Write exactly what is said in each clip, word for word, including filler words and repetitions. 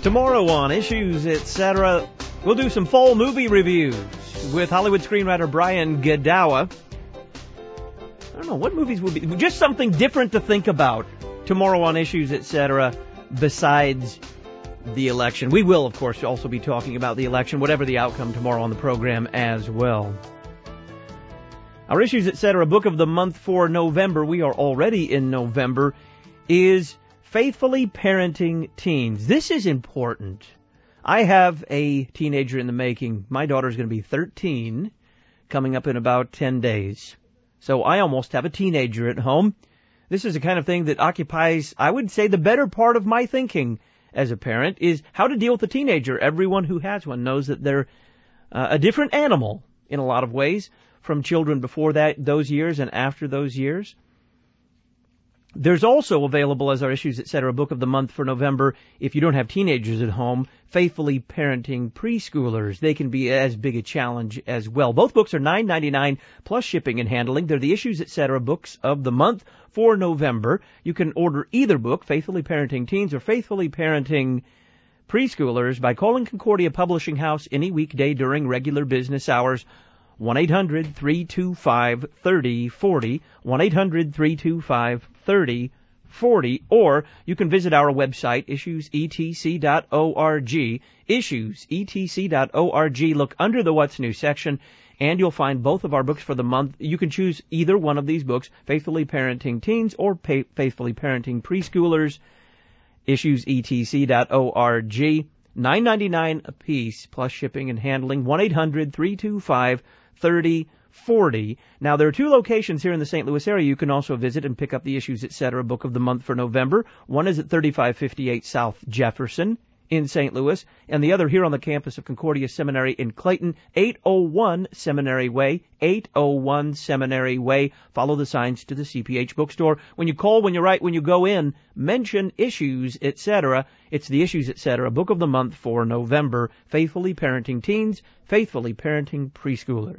Tomorrow on Issues, et cetera, we'll do some fall movie reviews with Hollywood screenwriter Brian Godawa. I don't know, what movies will be... Just something different to think about tomorrow on Issues, et cetera, besides the election. We will, of course, also be talking about the election, whatever the outcome tomorrow on the program as well. Our Issues, et cetera, book of the month for November, we are already in November, is Faithfully Parenting Teens. This is important. I have a teenager in the making. My daughter's going to be thirteen, coming up in about ten days. So I almost have a teenager at home. This is the kind of thing that occupies, I would say, the better part of my thinking as a parent, is how to deal with a teenager. Everyone who has one knows that they're uh, a different animal in a lot of ways from children before that, those years and after those years. There's also available as our Issues, et cetera, book of the month for November, if you don't have teenagers at home, Faithfully Parenting Preschoolers. They can be as big a challenge as well. Both books are nine ninety-nine plus shipping and handling. They're the Issues, et cetera, books of the month for November. You can order either book, Faithfully Parenting Teens or Faithfully Parenting Preschoolers, by calling Concordia Publishing House any weekday during regular business hours. one eight hundred three two five three oh four oh, one eight hundred three two five three oh four oh, or you can visit our website, issues e t c dot org, issues e t c dot org. Look under the What's New section, and you'll find both of our books for the month. You can choose either one of these books, Faithfully Parenting Teens or pa- Faithfully Parenting Preschoolers, issues e t c dot org. nine ninety-nine a piece plus shipping and handling, one eight hundred three two five three oh four oh. Now, there are two locations here in the Saint Louis area. You can also visit and pick up the Issues, et cetera, book of the month for November. One is at thirty-five fifty-eight South Jefferson in Saint Louis, and the other here on the campus of Concordia Seminary in Clayton, eight oh one Seminary Way, eight oh one Seminary Way. Follow the signs to the C P H bookstore. When you call, when you write, when you go in, mention Issues, et cetera. It's the Issues, et cetera, book of the month for November, Faithfully Parenting Teens, Faithfully Parenting Preschoolers.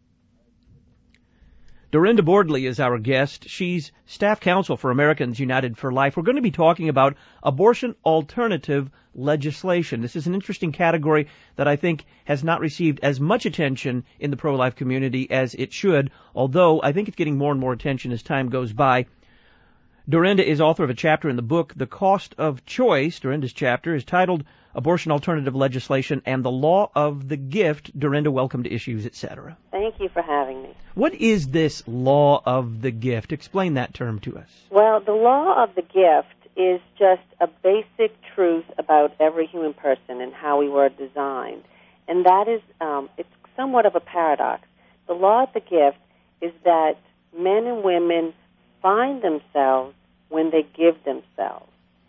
Dorinda Bordley is our guest. She's staff counsel for Americans United for Life. We're going to be talking about abortion alternative legislation. This is an interesting category that I think has not received as much attention in the pro-life community as it should, although I think it's getting more and more attention as time goes by. Dorinda is author of a chapter in the book, The Cost of Choice. Dorinda's chapter is titled Abortion Alternative Legislation and the Law of the Gift. Dorinda, welcome to Issues, et cetera. Thank you for having me. What is this law of the gift? Explain that term to us. Well, the law of the gift is just a basic truth about every human person and how we were designed. And that is, um, it's somewhat of a paradox. The law of the gift is that men and women find themselves when they give themselves.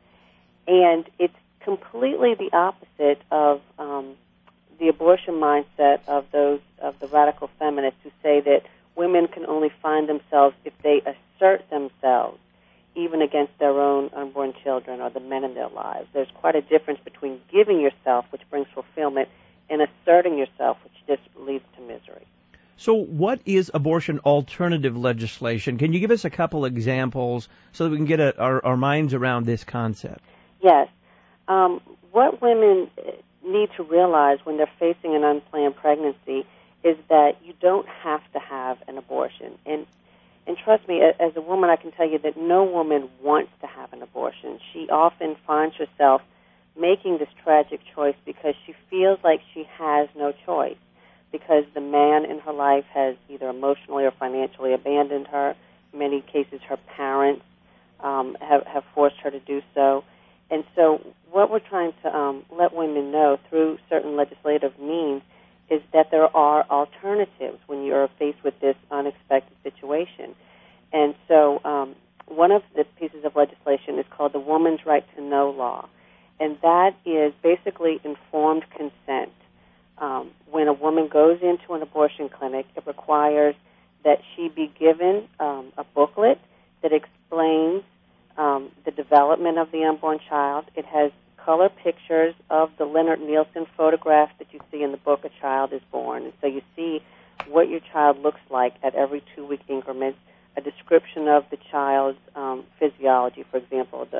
And it's completely the opposite of um, the abortion mindset of those of the radical feminists who say that women can only find themselves if they assert themselves, even against their own unborn children or the men in their lives. There's quite a difference between giving yourself, which brings fulfillment, and asserting yourself, which just leads to misery. So what is abortion alternative legislation? Can you give us a couple examples so that we can get a, our, our minds around this concept? Yes. Um, what women need to realize when they're facing an unplanned pregnancy is that you don't have to have an abortion. And and trust me, as a woman, I can tell you that no woman wants to have an abortion. She often finds herself making this tragic choice because she feels like she has no choice, because the man in her life has either emotionally or financially abandoned her. In many cases, her parents um, have, have forced her to do so. And so what we're trying to um, let women know through certain legislative means is that there are alternatives when you're faced with this unexpected situation. And so um, one of the pieces of legislation is called the Woman's Right to Know Law, and that is basically informed consent. Um, when a woman goes into an abortion clinic, it requires that she be given um, a booklet that explains um, the development of the unborn child. It has color pictures of the Leonard Nielsen photograph that you see in the book A Child is Born. And so you see what your child looks like at every two-week increments, a description of the child's um, physiology, for example, the,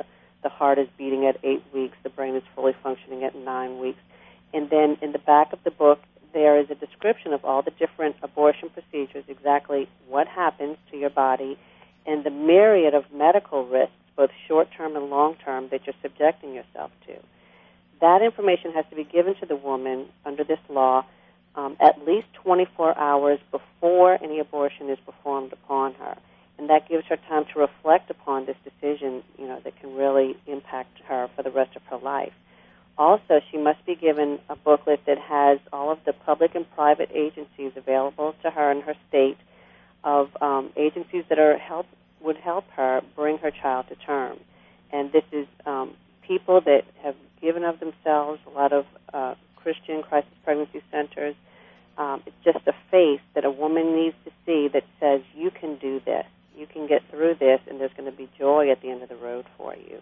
the heart is beating at eight weeks, the brain is fully functioning at nine weeks. And then in the back of the book, there is a description of all the different abortion procedures, exactly what happens to your body, and the myriad of medical risks, both short-term and long-term, that you're subjecting yourself to. That information has to be given to the woman under this law um, at least twenty-four hours before any abortion is performed upon her. And that gives her time to reflect upon this decision, you know, that can really impact her for the rest of her life. Also, she must be given a booklet that has all of the public and private agencies available to her in her state, of um, agencies that are help would help her bring her child to term. And this is um, people that have given of themselves, a lot of uh, Christian crisis pregnancy centers. Um, it's just a face that a woman needs to see that says, you can do this, you can get through this, and there's going to be joy at the end of the road for you.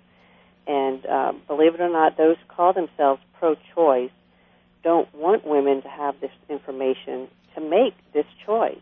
And uh, believe it or not, those who call themselves pro-choice don't want women to have this information to make this choice.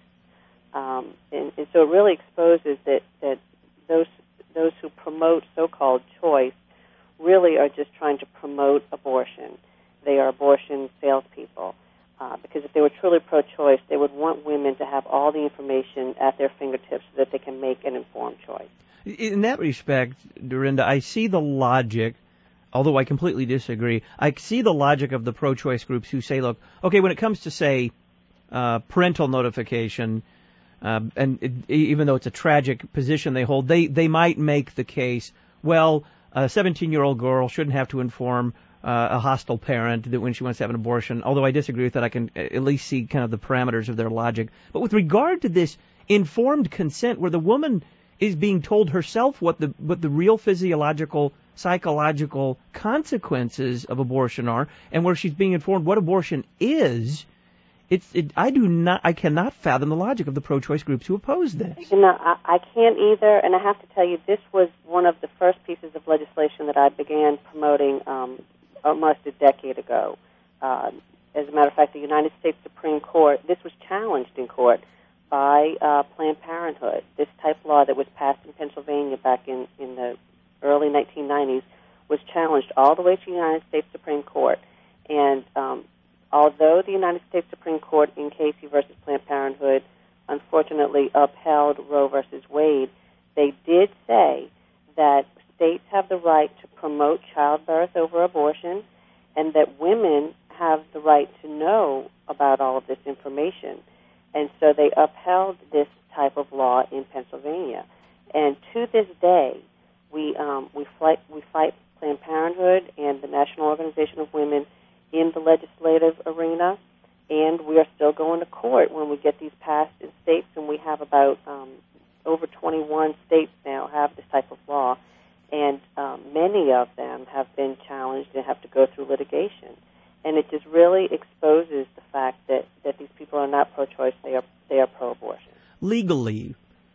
Um, and, and so it really exposes that, that those those who promote so-called choice really are just trying to promote abortion. They are abortion salespeople. Uh, because if they were truly pro-choice, they would want women to have all the information at their fingertips so that they can make an informed choice. In that respect, Dorinda, I see the logic, although I completely disagree. I see the logic of the pro-choice groups who say, look, okay, when it comes to, say, uh, parental notification, uh, and it, even though it's a tragic position they hold, they, they might make the case, well, a seventeen-year-old girl shouldn't have to inform uh, a hostile parent that when she wants to have an abortion, although I disagree with that. I can at least see kind of the parameters of their logic. But with regard to this informed consent, where the woman is being told herself what the what the real physiological, psychological consequences of abortion are, and where she's being informed what abortion is, it's it, I do not I cannot fathom the logic of the pro-choice groups who oppose this. You know, I, I can't either, and I have to tell you, this was one of the first pieces of legislation that I began promoting um, almost a decade ago. Uh, as a matter of fact, the United States Supreme Court, this was challenged in court by uh, Planned Parenthood. This type of law that was passed in Pennsylvania back in, in the early nineteen nineties was challenged all the way to the United States Supreme Court. And um, although the United States Supreme Court in Casey versus Planned Parenthood unfortunately upheld Roe versus Wade, they did say that states have the right to promote childbirth over abortion, and that women have the right to know about all of this information. And so they upheld this type of law in Pennsylvania. And to this day, we um, we fight we fight Planned Parenthood and the National Organization of Women in the legislative arena, and we are still going to court when we get these passed in states. And we have about um, over twenty-one states now have this type of law, and um, many of them have been challenged and have to go through litigation. And it just really exposes the fact that, that these people are not pro-choice; they are they are pro-abortion. Legally,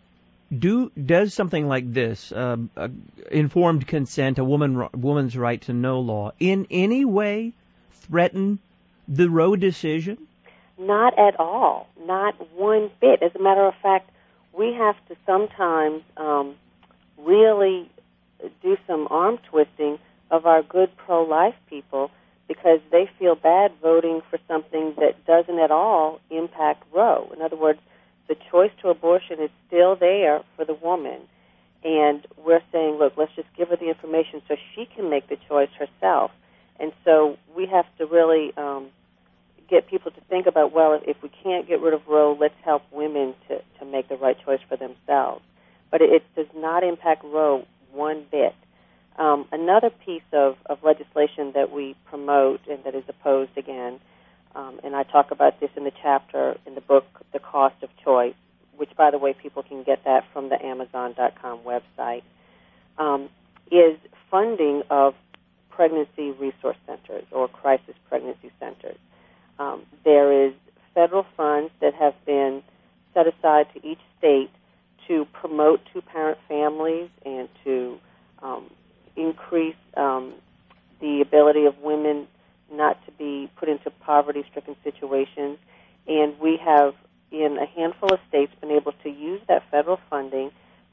do does something like this, uh, uh, informed consent, a woman woman's right to know law, in any way threaten the Roe decision? Not at all, not one bit. As a matter of fact, we have to sometimes um, really do some arm twisting of our good pro-life people, because they feel bad voting for something that doesn't at all impact Roe. In other words, the choice to abortion is still there for the woman. And we're saying, look, let's just give her the information so she can make the choice herself. And so we have to really um, get people to think about, well, if we can't get rid of Roe, let's help women to, to make the right choice for themselves. But it, it does not impact Roe one bit. Um, another piece of, of legislation that we promote and that is opposed again, um, and I talk about this in the chapter in the book, The Cost of Choice, which, by the way, people can get that from the Amazon dot com website, um, is funding of pregnancy resource centers or crisis pregnancy centers. Um, there is federal funds that have been set aside to each state to promote two-parent families and to um, increase um, the ability of women not to be put into poverty-stricken situations. And we have, in a handful of states, been able to use that federal funding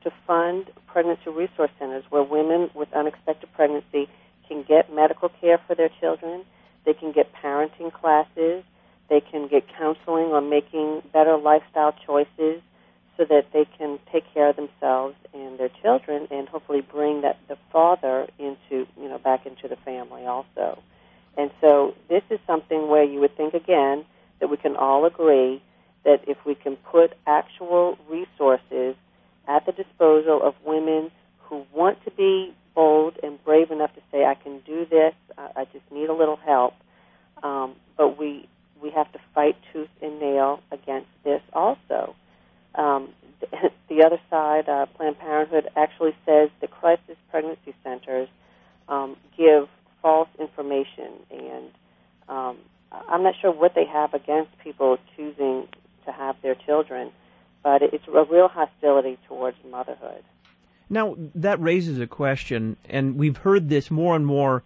to fund pregnancy resource centers where women with unexpected pregnancy can get medical care for their children, they can get parenting classes, they can get counseling on making better lifestyle choices so that they can take care of themselves and their children and hopefully bring that the father into, you know, back into the family also. And so this is something where you would think, again, that we can all agree that if we can put actual resources at the disposal of women who want to be bold and brave enough to say, I can do this, I, I just need a little help, um, but we we have to fight tooth and nail against this also. Um, the other side, uh, Planned Parenthood, actually says that crisis pregnancy centers um, give false information, and um, I'm not sure what they have against people choosing to have their children, but it's a real hostility towards motherhood. Now, that raises a question, and we've heard this more and more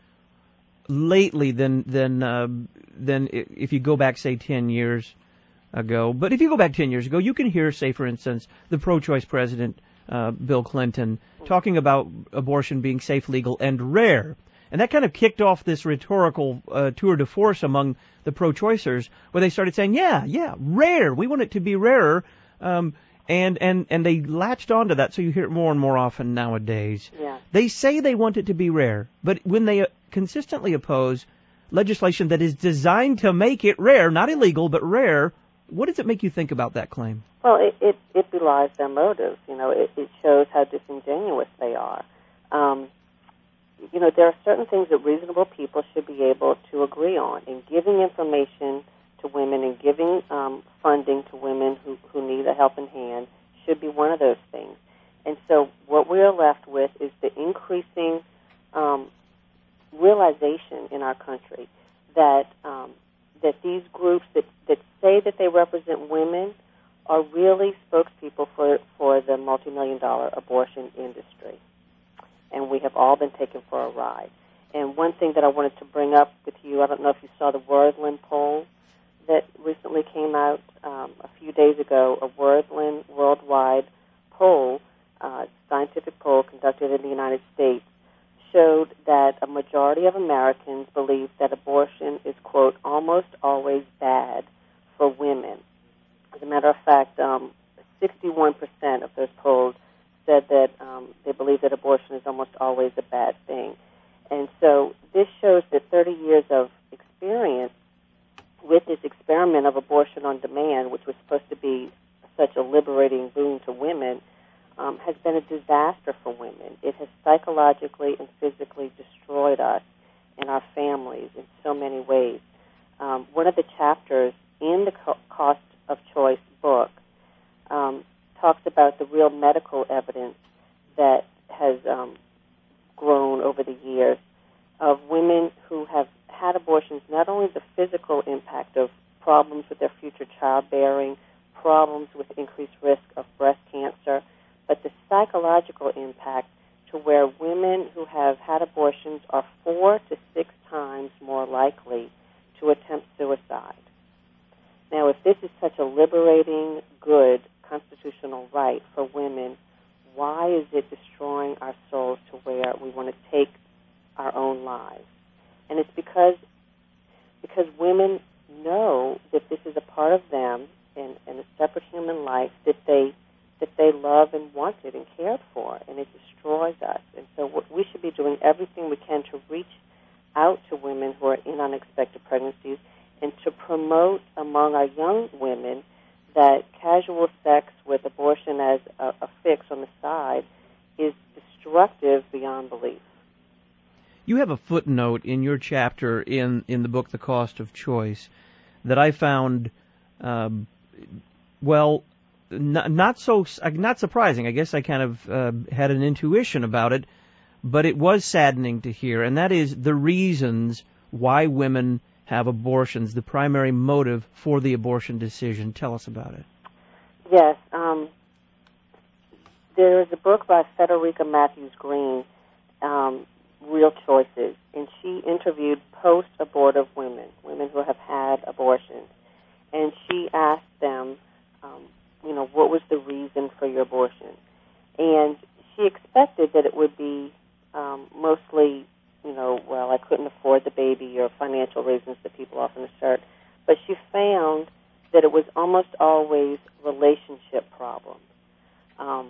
lately than than uh, than if you go back, say, ten years ago. But if you go back ten years ago, you can hear, say, for instance, the pro-choice president, uh, Bill Clinton, talking about abortion being safe, legal, and rare. And that kind of kicked off this rhetorical uh, tour de force among the pro-choicers, where they started saying, yeah, yeah, rare. We want it to be rarer. Um, and, and, and they latched onto that, so you hear it more and more often nowadays. Yeah. They say they want it to be rare, but when they uh, consistently oppose legislation that is designed to make it rare, not illegal, but rare, what does it make you think about that claim? Well, it, it, it belies their motives. You know, it, it shows how disingenuous they are. Um, you know, there are certain things that reasonable people should be able to agree on, and giving information to women and giving um, funding to women who, who need a helping hand should be one of those things. And so what we're left with is the increasing um, realization in our country that um, that these groups that, that say that they represent women are really spokespeople for, for the multi-million dollar abortion industry. And we have all been taken for a ride. And one thing that I wanted to bring up with you, I don't know if you saw the Wordlin poll that recently came out um, a few days ago, a Wordlin worldwide poll, uh, scientific poll conducted in the United States, showed that a majority of Americans believe that abortion is, quote, almost always bad for women. As a matter of fact, um, sixty-one percent of those polled said that um, they believe that abortion is almost always a bad thing. And so this shows that thirty years of experience with this experiment of abortion on demand, which was supposed to be such a liberating boon to women, um, has been a disaster for women. It has psychologically and physically destroyed us and our families in so many ways. Um, one of the chapters in the Co- Cost of Choice book um, talks about the real medical evidence that has um, grown over the years of women who have had abortions, not only the physical impact of problems with their future childbearing, problems with increased risk of breast cancer, but the psychological impact to where women who have had abortions are four to six times more likely to attempt suicide. Now, if this is such a liberating, good constitutional right for women, why is it destroying our souls to where we want to take our own lives? And it's because because women know that this is a part of them and, and a separate human life that they that they love and wanted and cared for, and it destroys us. And so what we should be doing everything we can to reach out to women who are in unexpected pregnancies and to promote among our young women that casual sex with abortion as a, a fix on the side is destructive beyond belief. You have a footnote in your chapter in, in the book, The Cost of Choice, that I found, um, well, not, not so not surprising. I guess I kind of uh, had an intuition about it, but it was saddening to hear, and that is the reasons why women have abortions, the primary motive for the abortion decision. Tell us about it. Yes. Um, there is a book by Frederica Matthews Green, um, Real Choices, and she interviewed post-abortive women, women who have had abortions, and she asked them, um, you know, what was the reason for your abortion? And she expected that it would be um, mostly, you know, well, I couldn't afford the baby or financial reasons that people often assert. But she found that it was almost always relationship problems. Um,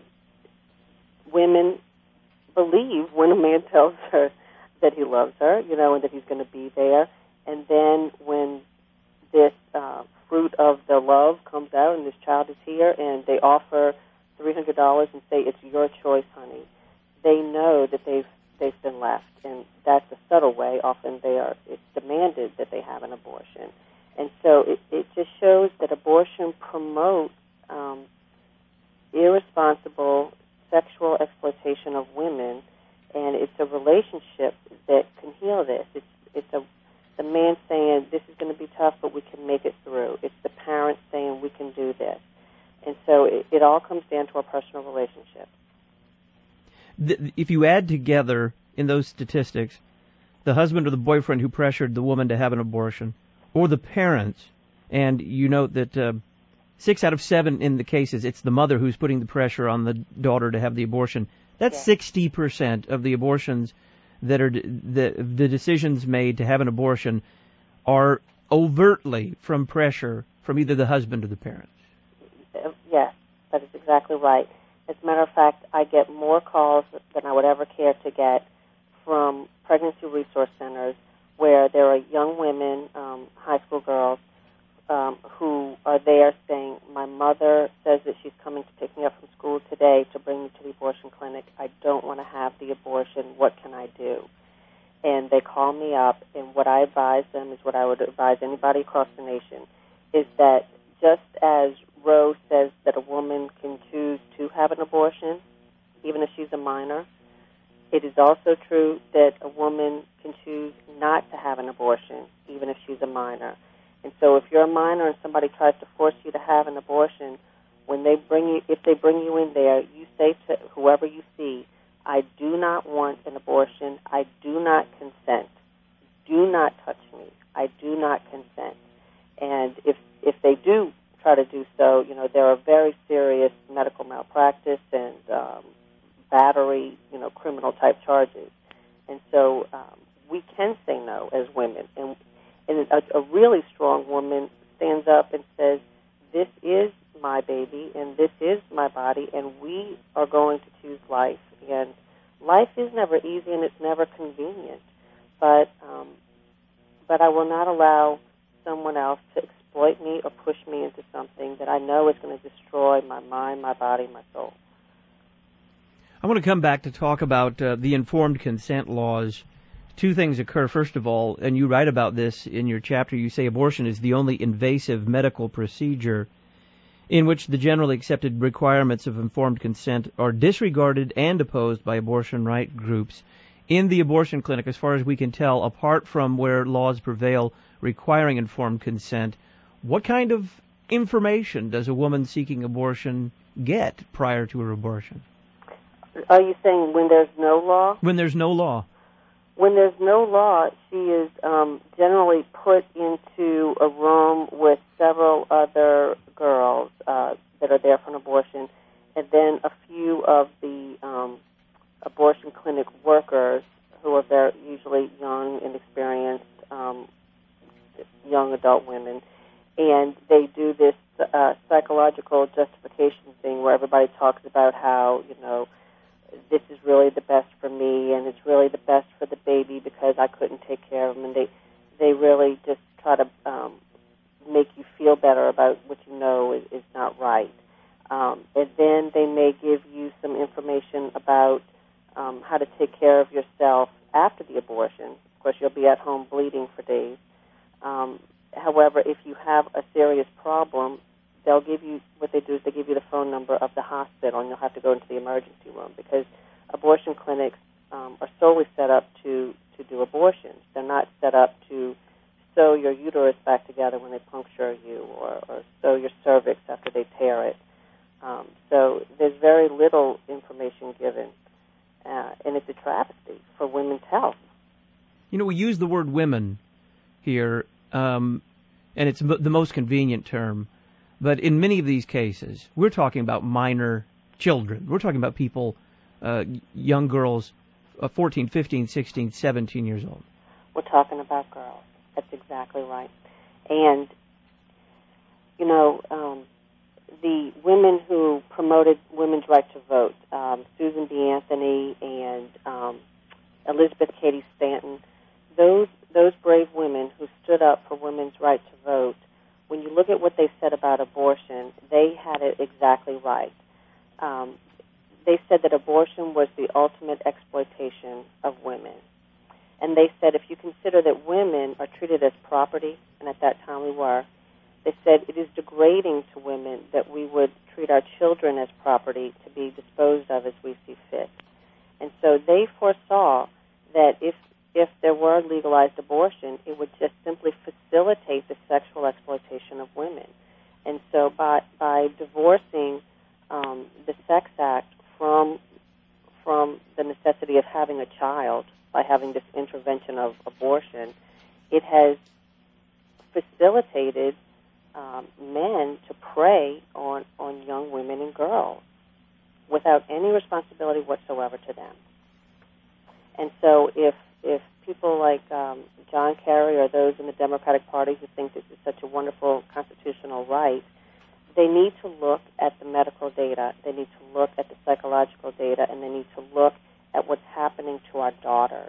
women believe when a man tells her that he loves her, you know, and that he's going to be there. And then when this uh, fruit of the love comes out and this child is here and they offer three hundred dollars and say, it's your choice, honey, they know that they've they've been left. And that's a subtle way. Often they are, it's demanded that they have an abortion. And so it, it just shows that abortion promotes um, irresponsible sexual exploitation of women, and it's a relationship that can heal this. It's it's a the man saying, this is going to be tough, but we can make it through. It's the parent saying, we can do this. And so it, it all comes down to a personal relationship. The, if you add together in those statistics the husband or the boyfriend who pressured the woman to have an abortion, or the parents, and you note that uh, six out of seven in the cases, it's the mother who's putting the pressure on the daughter to have the abortion. That's yeah. sixty percent of the abortions that are the the decisions made to have an abortion are overtly from pressure from either the husband or the parents. Yes, that is exactly right. As a matter of fact, I get more calls than I would ever care to get from pregnancy resource centers where there are young women, um, high school girls, um, who are there saying, my mother says that she's coming to pick me up from school today to bring me to the abortion clinic. I don't want to have the abortion. What can I do? And they call me up, and what I advise them is what I would advise anybody across the nation, is that just as Roe says that a woman can choose to have an abortion, even if she's a minor, it is also true that a woman can choose not to have an abortion, even if she's a minor. And so if you're a minor and somebody tries to force you to have an abortion, when they bring you, if they bring you in there, you say to whoever you see, I do not want an abortion. I do not consent. Do not touch me. I do not consent. And if if they do try to do so, you know, there are very serious medical malpractice and um, battery, you know, criminal type charges. And so um, we can say no as women. And And a, a really strong woman stands up and says, this is my baby and this is my body and we are going to choose life. And life is never easy and it's never convenient. But um, but I will not allow someone else to exploit me or push me into something that I know is going to destroy my mind, my body, my soul. I want to come back to talk about uh, the informed consent laws. Two things occur. First of all, and you write about this in your chapter, you say abortion is the only invasive medical procedure in which the generally accepted requirements of informed consent are disregarded and opposed by abortion right groups. In the abortion clinic, as far as we can tell, apart from where laws prevail requiring informed consent, what kind of information does a woman seeking abortion get prior to her abortion? Are you saying when there's no law? When there's no law. When there's no law, she is um, generally put into a room with several other girls uh, that are there for an abortion, and then a few of the um, abortion clinic workers who are very usually young, inexperienced, um, young adult women, and they do this uh, psychological justification thing where everybody talks about how, you know, this is really the best for me, and it's really the best for the baby because I couldn't take care of him. And they, they really just try to um, make you feel better about what you know is, is not right. Um, and then they may give you some information about um, how to take care of yourself after the abortion. Of course, you'll be at home bleeding for days. Um, however, if you have a serious problem, they'll give you, what they do is they give you the phone number of the hospital, and you'll have to go into the emergency room because abortion clinics um, are solely set up to, to do abortions. They're not set up to sew your uterus back together when they puncture you or, or sew your cervix after they tear it. Um, so there's very little information given, uh, and it's a travesty for women's health. You know, we use the word women here, um, and it's the most convenient term. But in many of these cases, we're talking about minor children. We're talking about people, uh, young girls, uh, fourteen, fifteen, sixteen, seventeen years old. We're talking about girls. That's exactly right. And, you know, um, the women who promoted women's right to vote, um, Susan B. Anthony and um, Elizabeth Cady Stanton, those those brave women who stood up for women's right to vote, when you look at what they said about abortion, they had it exactly right. Um, they said that abortion was the ultimate exploitation of women. And they said if you consider that women are treated as property, and at that time we were, they said it is degrading to women that we would treat our children as property to be disposed of as we see fit. And so they foresaw that if if there were legalized abortion, it would just simply facilitate the sexual exploitation of women. And so by by divorcing um, the Sex Act from from the necessity of having a child, by having this intervention of abortion, it has facilitated um, men to prey on, on young women and girls without any responsibility whatsoever to them. And so if if people like um, John Kerry or those in the Democratic Party who think this is such a wonderful constitutional right, they need to look at the medical data, they need to look at the psychological data, and they need to look at what's happening to our daughters.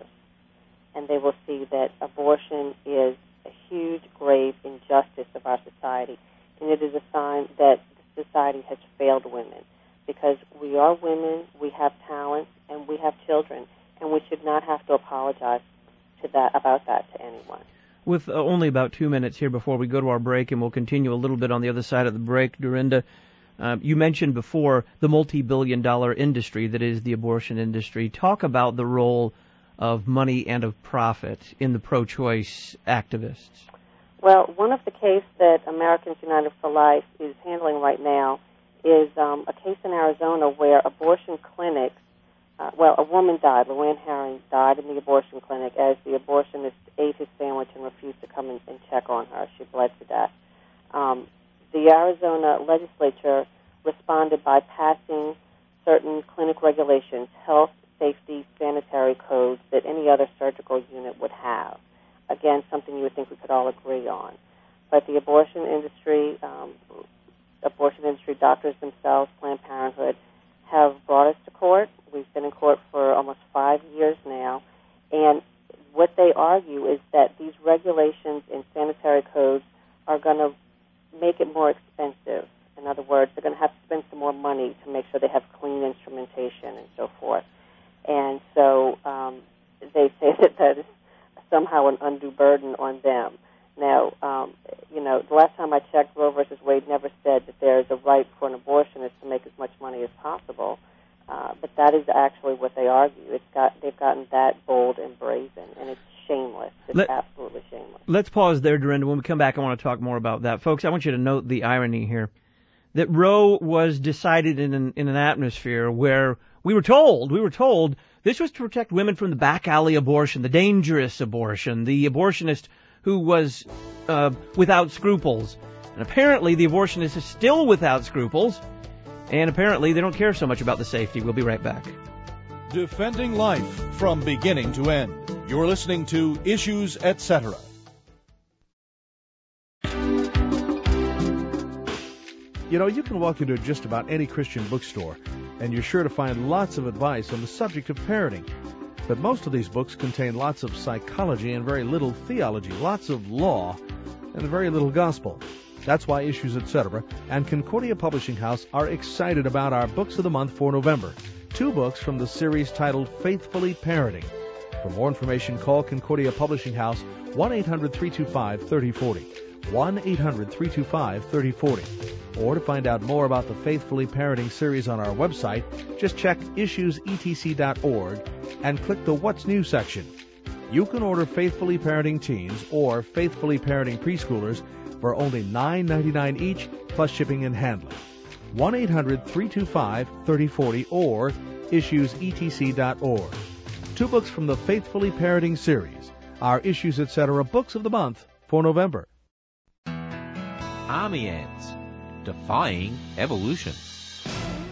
And they will see that abortion is a huge, grave injustice of our society. And it is a sign that society has failed women, because we are women, we have talents, and we have children, and we should not have to apologize to that about that to anyone. With uh, only about two minutes here before we go to our break, and we'll continue a little bit on the other side of the break, Dorinda, uh, you mentioned before the multi-billion dollar industry that is the abortion industry. Talk about the role of money and of profit in the pro-choice activists. Well, one of the cases that Americans United for Life is handling right now is um, a case in Arizona where abortion clinics, uh, well, a woman died, Luann Herring died in the abortion clinic as the abortionist ate his sandwich and refused to come and, and check on her. She bled to death. Um, the Arizona legislature responded by passing certain clinic regulations, health, safety, sanitary codes that any other surgical unit would have. Again, something you would think we could all agree on. But the abortion industry, um, abortion industry doctors themselves, Planned Parenthood, have brought us to court. We've been in court for almost five years now. And what they argue is that these regulations and sanitary codes are going to make it more expensive. In other words, they're going to have to spend some more money to make sure they have clean instrumentation and so forth. And so um, they say that that is somehow an undue burden on them. Now, um, you know, the last time I checked, Roe versus Wade never said that there is a right for an abortionist to make as much money as possible, uh, but that is actually what they argue. It's got they've gotten that bold and brazen, and it's shameless. It's Let, absolutely shameless. Let's pause there, Dorinda. When we come back, I want to talk more about that. Folks, I want you to note the irony here, that Roe was decided in an, in an atmosphere where we were told, we were told this was to protect women from the back alley abortion, the dangerous abortion, the abortionist who was uh, without scruples. And apparently the abortionist is still without scruples, and apparently they don't care so much about the safety. We'll be right back. Defending life from beginning to end. You're listening to Issues, et cetera. You know, you can walk into just about any Christian bookstore, and you're sure to find lots of advice on the subject of parenting. But most of these books contain lots of psychology and very little theology, lots of law, and very little gospel. That's why Issues, et cetera and Concordia Publishing House are excited about our Books of the Month for November. Two books from the series titled Faithfully Parenting. For more information, call Concordia Publishing House, one eight hundred three two five three oh four oh, one eight hundred three two five three oh four oh. Or to find out more about the Faithfully Parenting series on our website, just check issues e t c dot org and click the What's New section. You can order Faithfully Parenting Teens or Faithfully Parenting Preschoolers for only nine ninety-nine each, plus shipping and handling. one eight hundred three two five three oh four oh or issues e t c dot org. Two books from the Faithfully Parenting series, our Issues, et cetera Books of the Month for November. Army Ants, Defying Evolution.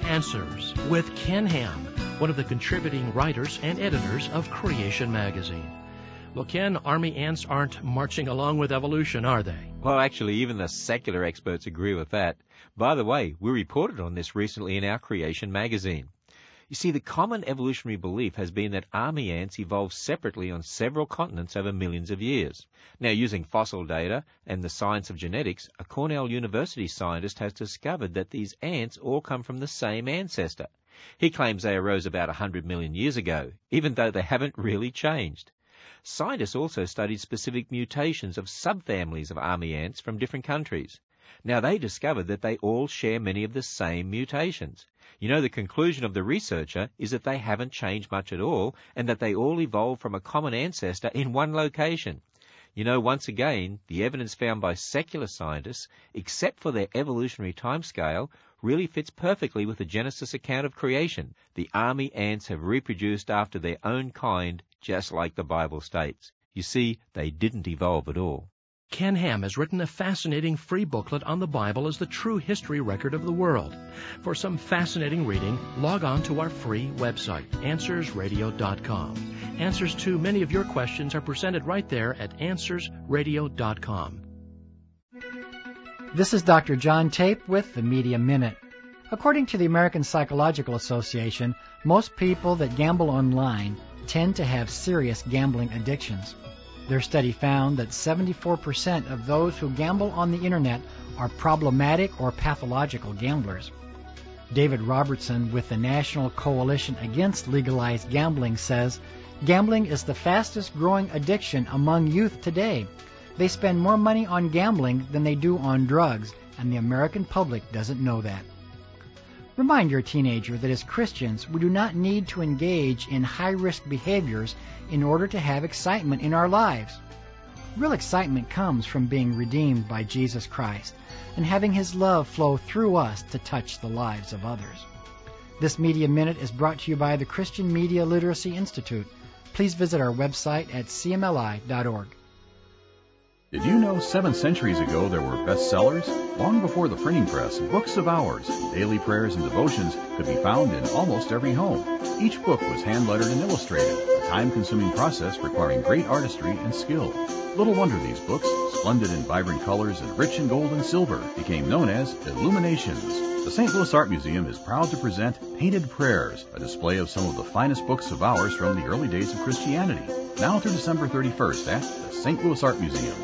Answers with Ken Ham, one of the contributing writers and editors of Creation Magazine. Well, Ken, army ants aren't marching along with evolution, are they? Well, actually, even the secular experts agree with that. By the way, we reported on this recently in our Creation Magazine. You see, the common evolutionary belief has been that army ants evolved separately on several continents over millions of years. Now, using fossil data and the science of genetics, a Cornell University scientist has discovered that these ants all come from the same ancestor. He claims they arose about one hundred million years ago, even though they haven't really changed. Scientists also studied specific mutations of subfamilies of army ants from different countries. Now, they discovered that they all share many of the same mutations. You know, the conclusion of the researcher is that they haven't changed much at all, and that they all evolved from a common ancestor in one location. You know, once again, the evidence found by secular scientists, except for their evolutionary timescale, really fits perfectly with the Genesis account of creation. The army ants have reproduced after their own kind, just like the Bible states. You see, they didn't evolve at all. Ken Ham has written a fascinating free booklet on the Bible as the true history record of the world. For some fascinating reading, log on to our free website, answers radio dot com. Answers to many of your questions are presented right there at answers radio dot com. This is Doctor John Tape with the Media Minute. According to the American Psychological Association, most people that gamble online tend to have serious gambling addictions. Their study found that seventy-four percent of those who gamble on the Internet are problematic or pathological gamblers. David Robertson with the National Coalition Against Legalized Gambling says, gambling is the fastest growing addiction among youth today. They spend more money on gambling than they do on drugs, and the American public doesn't know that. Remind your teenager that as Christians, we do not need to engage in high-risk behaviors in order to have excitement in our lives. Real excitement comes from being redeemed by Jesus Christ and having His love flow through us to touch the lives of others. This Media Minute is brought to you by the Christian Media Literacy Institute. Please visit our website at c m l i dot org. Did you know seven centuries ago there were bestsellers? Long before the printing press, books of hours, daily prayers and devotions could be found in almost every home. Each book was hand-lettered and illustrated, a time-consuming process requiring great artistry and skill. Little wonder these books, splendid in vibrant colors and rich in gold and silver, became known as Illuminations. The Saint Louis Art Museum is proud to present Painted Prayers, a display of some of the finest books of hours from the early days of Christianity, now through December thirty-first at the Saint Louis Art Museum.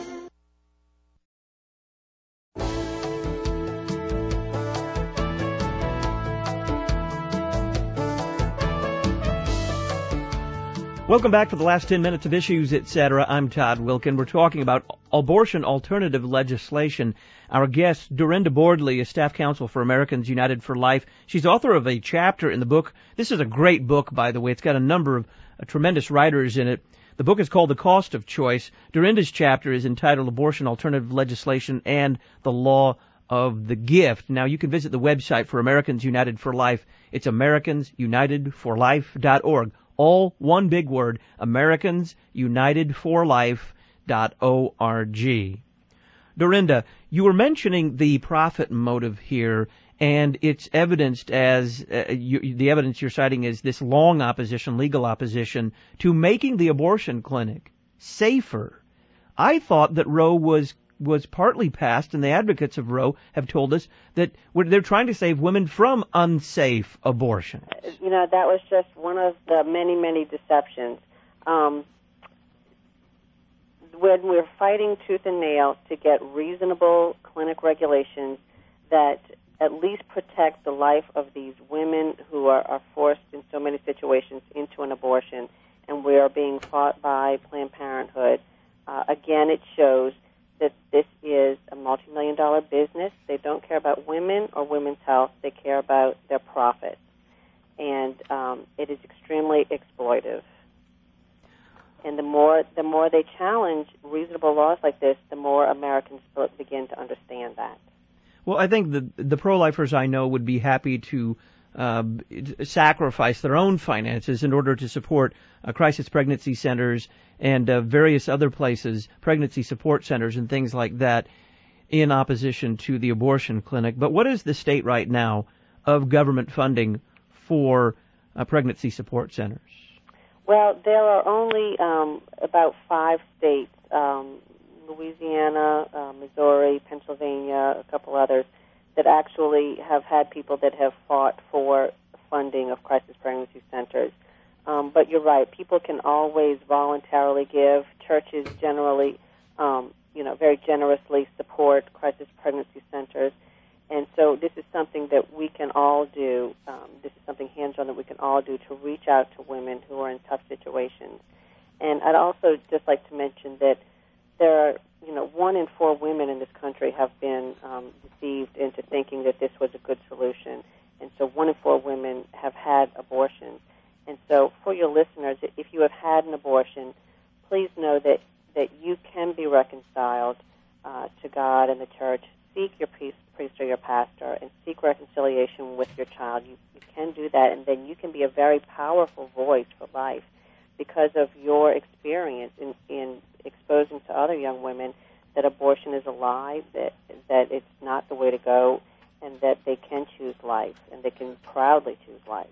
Welcome back to the last ten minutes of Issues, et cetera. I'm Todd Wilkin. We're talking about abortion alternative legislation. Our guest, Dorinda Bordley, is staff counsel for Americans United for Life. She's author of a chapter in the book. This is a great book, by the way. It's got a number of uh, tremendous writers in it. The book is called The Cost of Choice. Dorinda's chapter is entitled Abortion Alternative Legislation and the Law of the Gift. Now, you can visit the website for Americans United for Life. It's americans united for life dot org. All one big word, americans united for life dot org. Dorinda, you were mentioning the profit motive here, and it's evidenced as, uh, you, the evidence you're citing is this long opposition, legal opposition, to making the abortion clinic safer. I thought that Roe was was partly passed, and the advocates of Roe have told us that they're trying to save women from unsafe abortions. You know, that was just one of the many, many deceptions. Um, when we're fighting tooth and nail to get reasonable clinic regulations that at least protect the life of these women who are, are forced in so many situations into an abortion, and we are being fought by Planned Parenthood, uh, again, it shows that this is a multi-million dollar business. They don't care about women or women's health. They care about their profits. And um, it is extremely exploitive. And the more the more they challenge reasonable laws like this, the more Americans begin to understand that. Well, I think the the pro-lifers I know would be happy to uh, sacrifice their own finances in order to support uh, crisis pregnancy centers and uh, various other places, pregnancy support centers and things like that, in opposition to the abortion clinic. But what is the state right now of government funding for uh, pregnancy support centers? Well, there are only um, about five states, um, Louisiana, uh, Missouri, Pennsylvania, a couple others, that actually have had people that have fought for funding of crisis pregnancy centers. Um, but you're right, people can always voluntarily give. Churches generally, um, you know, very generously support crisis pregnancy centers. And so this is something that we can all do. Um, this is something hands-on that we can all do to reach out to women who are in tough situations. And I'd also just like to mention that there are, you know, one in four women in this country have been um, deceived into thinking that this was a good solution. And so one in four women have had abortions. And so for your listeners, if you have had an abortion, please know that, that you can be reconciled uh, to God and the church. Seek your priest, priest or your pastor and seek reconciliation with your child. You, you can do that, and then you can be a very powerful voice for life because of your experience in, in exposing to other young women that abortion is a lie, that that it's not the way to go, and that they can choose life, and they can proudly choose life.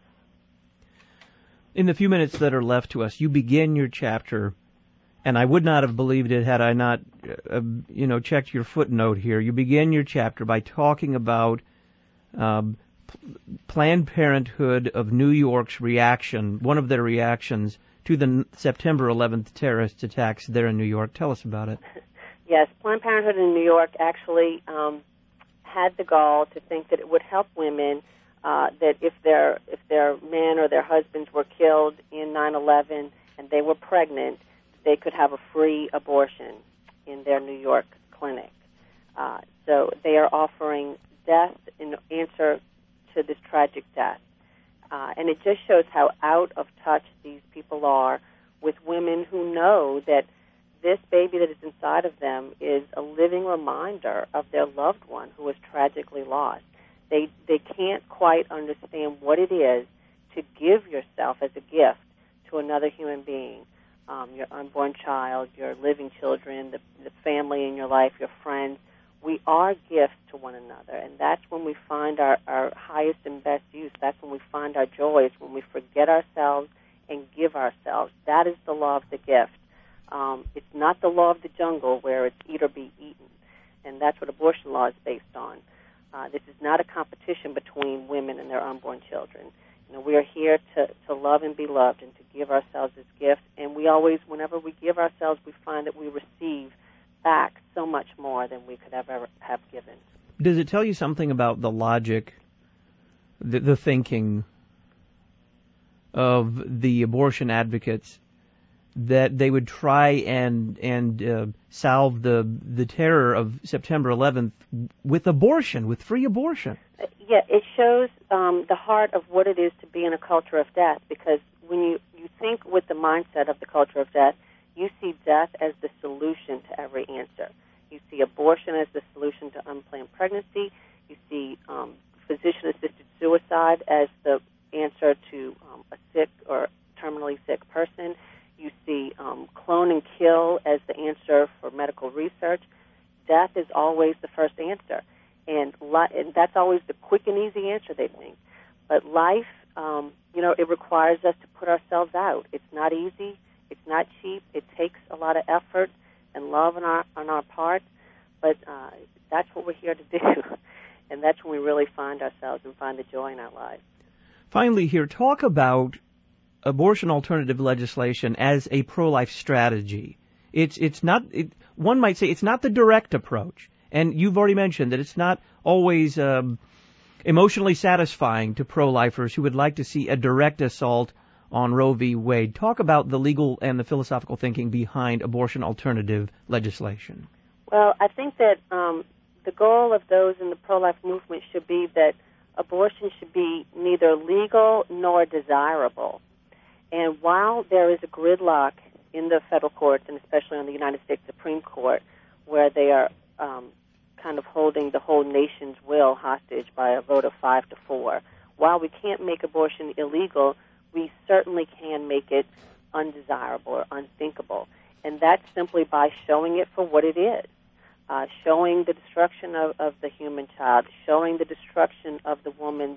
In the few minutes that are left to us, you begin your chapter, and I would not have believed it had I not, uh, you know, checked your footnote here. You begin your chapter by talking about um, Planned Parenthood of New York's reaction, one of their reactions to the September eleventh terrorist attacks there in New York. Tell us about it. Yes, Planned Parenthood in New York actually um, had the gall to think that it would help women uh, that if their if their men or their husbands were killed in nine eleven and they were pregnant, they could have a free abortion in their New York clinic. Uh, so they are offering death in answer to this tragic death. Uh, and it just shows how out of touch these people are with women who know that this baby that is inside of them is a living reminder of their loved one who was tragically lost. They they can't quite understand what it is to give yourself as a gift to another human being, um, your unborn child, your living children, the, the family in your life, your friends. We are gifts to one another, and that's when we find our, our highest and best use. That's when we find our joy, is when we forget ourselves and give ourselves. That is the law of the gift. Um, it's not the law of the jungle where it's eat or be eaten, and that's what abortion law is based on. Uh, this is not a competition between women and their unborn children. You know, we are here to, to love and be loved and to give ourselves as gifts, and we always, whenever we give ourselves, we find that we receive back so much more than we could ever have given. Does it tell you something about the logic, the, the thinking of the abortion advocates that they would try and and uh, salve the the terror of September eleventh with abortion, with free abortion? Uh, yeah, it shows um, the heart of what it is to be in a culture of death, because when you, you think with the mindset of the culture of death, you see death as the solution to every answer. You see abortion as the solution to unplanned pregnancy. You see um, physician-assisted suicide as the answer to um, a sick or terminally sick person. You see um, clone and kill as the answer for medical research. Death is always the first answer, and, li- and that's always the quick and easy answer, they think. But life, um, you know, it requires us to put ourselves out. It's not easy. It's not cheap. It takes a lot of effort and love on our on our part, but uh, that's what we're here to do, and that's when we really find ourselves and find the joy in our lives. Finally here, talk about abortion alternative legislation as a pro-life strategy. It's it's not, it, one might say it's not the direct approach, and you've already mentioned that it's not always um, emotionally satisfying to pro-lifers who would like to see a direct assault on Roe v. Wade. Talk about the legal and the philosophical thinking behind abortion alternative legislation. Well, I think that um, the goal of those in the pro-life movement should be that abortion should be neither legal nor desirable. And while there is a gridlock in the federal courts, and especially on the United States Supreme Court, where they are um, kind of holding the whole nation's will hostage by a vote of five to four, while we can't make abortion illegal, we certainly can make it undesirable or unthinkable. And that's simply by showing it for what it is, uh, showing the destruction of, of the human child, showing the destruction of the woman's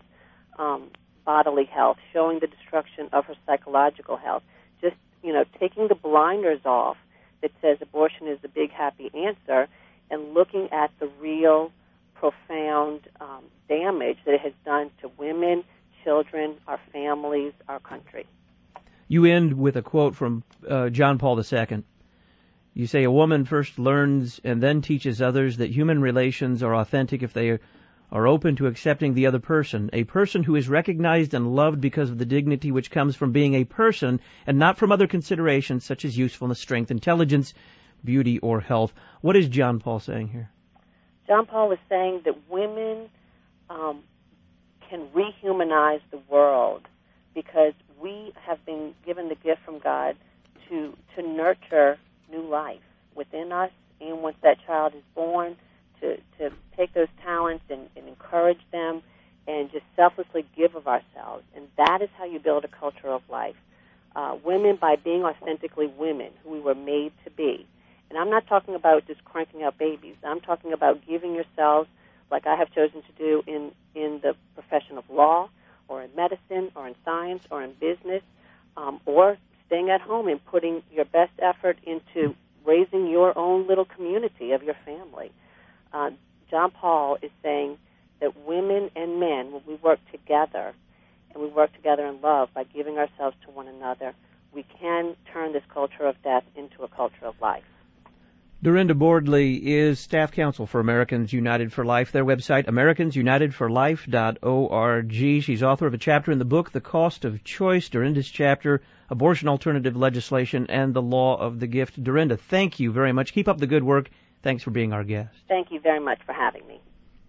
um, bodily health, showing the destruction of her psychological health. Just, you know, taking the blinders off that says abortion is the big happy answer and looking at the real profound um, damage that it has done to women, children, our families, our country. You end with a quote from uh, John Paul the Second. You say, a woman first learns and then teaches others that human relations are authentic if they are, are open to accepting the other person, a person who is recognized and loved because of the dignity which comes from being a person and not from other considerations such as usefulness, strength, intelligence, beauty, or health. What is John Paul saying here? John Paul is saying that women um, can rehumanize the world because we have been given the gift from God to to nurture new life within us, and once that child is born, to, to take those talents and, and encourage them and just selflessly give of ourselves. And that is how you build a culture of life. Uh, women, by being authentically women, who we were made to be. And I'm not talking about just cranking out babies. I'm talking about giving yourselves, like I have chosen to do in, in the profession of law or in medicine or in science or in business, um, or staying at home and putting your best effort into raising your own little community of your family. Uh, John Paul is saying that women and men, when we work together, and we work together in love by giving ourselves to one another, we can turn this culture of death into a culture of life. Dorinda Bordley is staff counsel for Americans United for Life. Their website, americans united for life dot org. She's author of a chapter in the book, The Cost of Choice. Dorinda's chapter, Abortion Alternative Legislation and the Law of the Gift. Dorinda, thank you very much. Keep up the good work. Thanks for being our guest. Thank you very much for having me.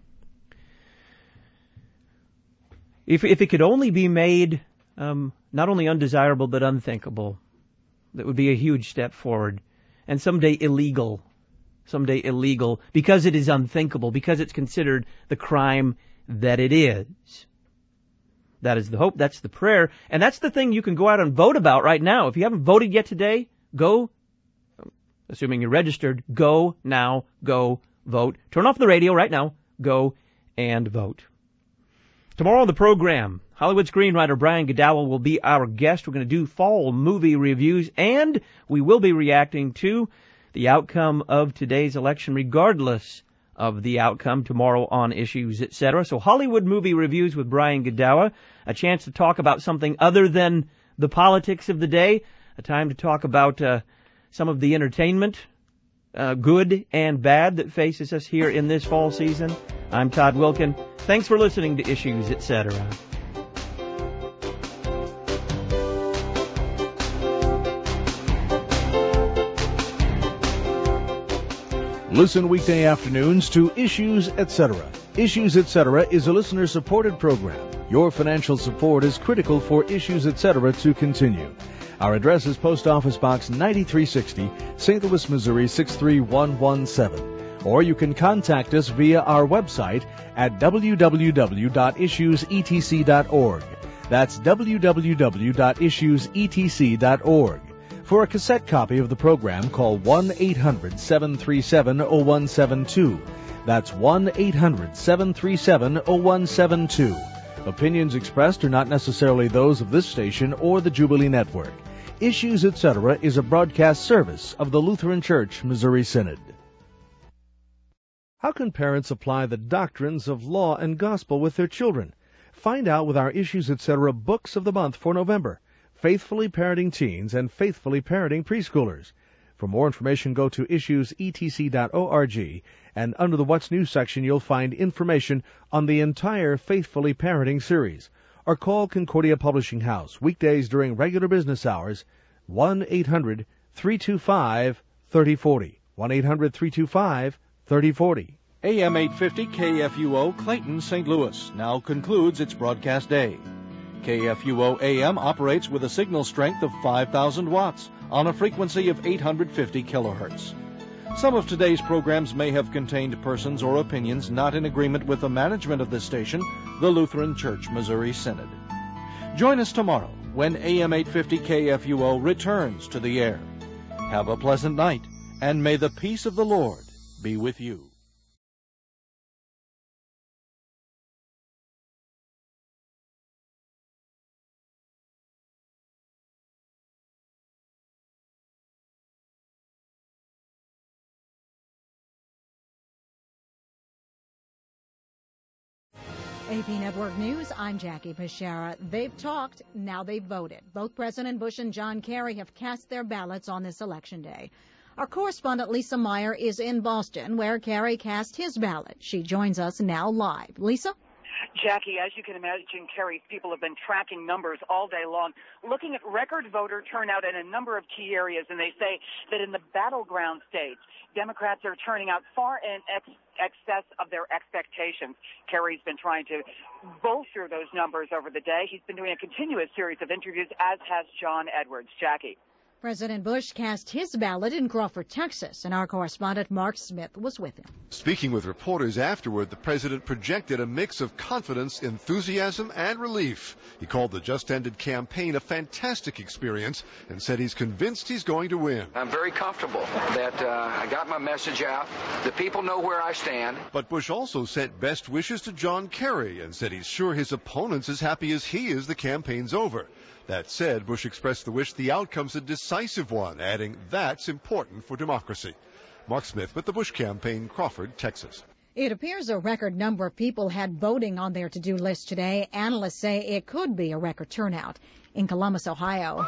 If, if it could only be made um, not only undesirable but unthinkable, that would be a huge step forward. And someday illegal, someday illegal, because it is unthinkable, because it's considered the crime that it is. That is the hope, that's the prayer, and that's the thing you can go out and vote about right now. If you haven't voted yet today, go, assuming you're registered, go now, go vote. Turn off the radio right now, go and vote. Tomorrow on the program, Hollywood screenwriter Brian Godawa will be our guest. We're going to do fall movie reviews, and we will be reacting to the outcome of today's election, regardless of the outcome, tomorrow on Issues, et cetera. So Hollywood movie reviews with Brian Godawa, a chance to talk about something other than the politics of the day, a time to talk about uh, some of the entertainment, uh, good and bad, that faces us here in this fall season. I'm Todd Wilkin. Thanks for listening to Issues, et cetera. Listen weekday afternoons to Issues, et cetera. Issues, et cetera is a listener-supported program. Your financial support is critical for Issues, et cetera to continue. Our address is Post Office Box ninety-three sixty, Saint Louis, Missouri six three one one seven. Or you can contact us via our website at w w w dot issues e t c dot org. That's w w w dot issues e t c dot org. For a cassette copy of the program, call one eight hundred seven three seven oh one seven two. That's one eight hundred seven three seven oh one seven two. Opinions expressed are not necessarily those of this station or the Jubilee Network. Issues, et cetera is a broadcast service of the Lutheran Church Missouri Synod. How can parents apply the doctrines of law and gospel with their children? Find out with our Issues, et cetera books of the month for November. Faithfully Parenting Teens and Faithfully Parenting Preschoolers. For more information, go to issues e t c dot org, and under the What's New section, you'll find information on the entire Faithfully Parenting series. Or call Concordia Publishing House, weekdays during regular business hours, one eight hundred three two five three oh four oh, one eight hundred three two five three oh four oh. A M eight fifty K F U O Clayton, Saint Louis now concludes its broadcast day. K F U O A M operates with a signal strength of five thousand watts on a frequency of eight hundred fifty kilohertz. Some of today's programs may have contained persons or opinions not in agreement with the management of this station, the Lutheran Church Missouri Synod. Join us tomorrow when A M eight fifty K F U O returns to the air. Have a pleasant night, and may the peace of the Lord be with you. A P Network News, I'm Jackie Beshara. They've talked, now they've voted. Both President Bush and John Kerry have cast their ballots on this election day. Our correspondent Lisa Meyer is in Boston, where Kerry cast his ballot. She joins us now live. Lisa? Jackie, as you can imagine, Kerry, people have been tracking numbers all day long, looking at record voter turnout in a number of key areas, and they say that in the battleground states, Democrats are turning out far in ex- excess of their expectations. Kerry's been trying to bolster those numbers over the day. He's been doing a continuous series of interviews, as has John Edwards. Jackie. President Bush cast his ballot in Crawford, Texas, and our correspondent Mark Smith was with him. Speaking with reporters afterward, the president projected a mix of confidence, enthusiasm, and relief. He called the just-ended campaign a fantastic experience and said he's convinced he's going to win. I'm very comfortable that uh, I got my message out. The people know where I stand. But Bush also sent best wishes to John Kerry and said he's sure his opponent's as happy as he is the campaign's over. That said, Bush expressed the wish the outcome's a decisive one, adding that's important for democracy. Mark Smith with the Bush campaign, Crawford, Texas. It appears a record number of people had voting on their to-do list today. Analysts say it could be a record turnout. In Columbus, Ohio,